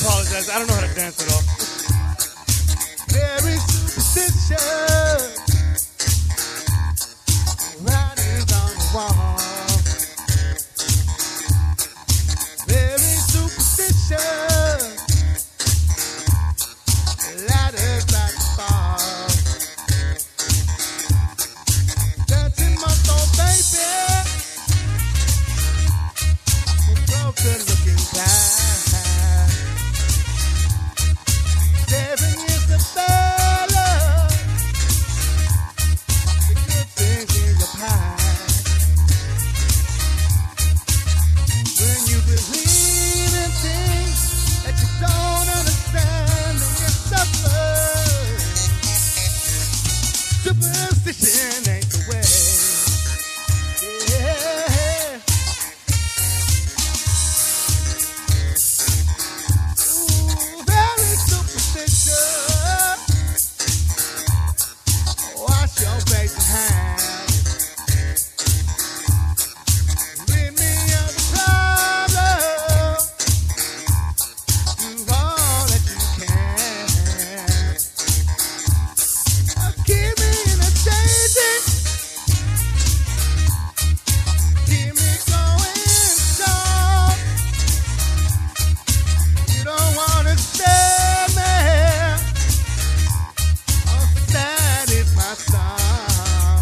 apologize. I don't know how to dance at all. Very superstitious. Writings on the wall. Very superstitious. Ladders like a fall. Dirty month-old baby. Broken looking glass. 7 years of fella. The good things in your past. When you believe in things that you don't understand and you suffer. Superstition ain't the way. Yeah. Very superstitious. Wash your face and hands. Rid me of the problem. Do all that you can. Keep me in a daisy. Keep me going strong. You don't wanna stay, man. Oh, that is my song.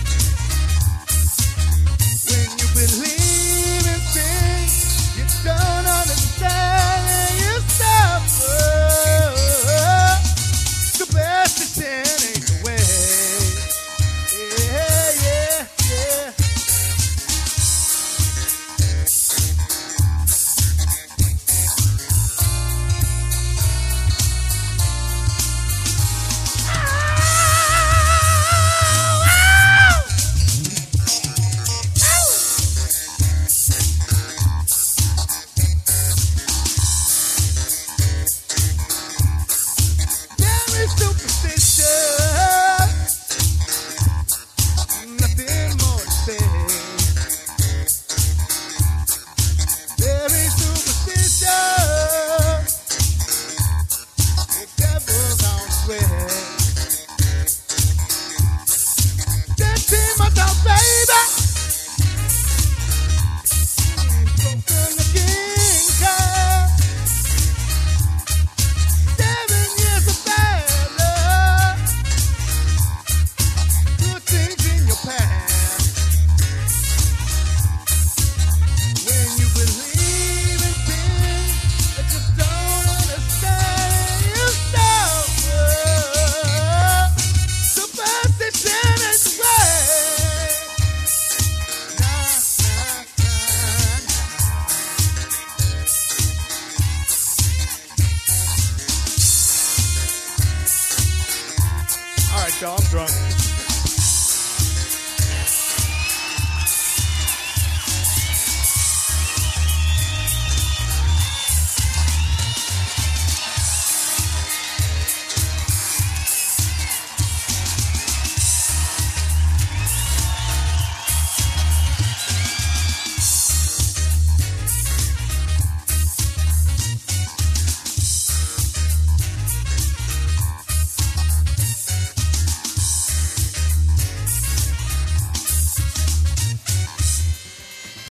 When you believe in things you don't understand and you suffer. Superstition ain't the way. Yeah, yeah, yeah. Very superstitious. Nothing more to say. Very superstitious. The devil's on his way. Dirty mother, baby. Broken looking girl. 7 years of bad luck. Good things in your past. When you believe in things that you don't understand, you suffer. Superstition is the way. Nah, nah, nah. All right, y'all, I'm drunk.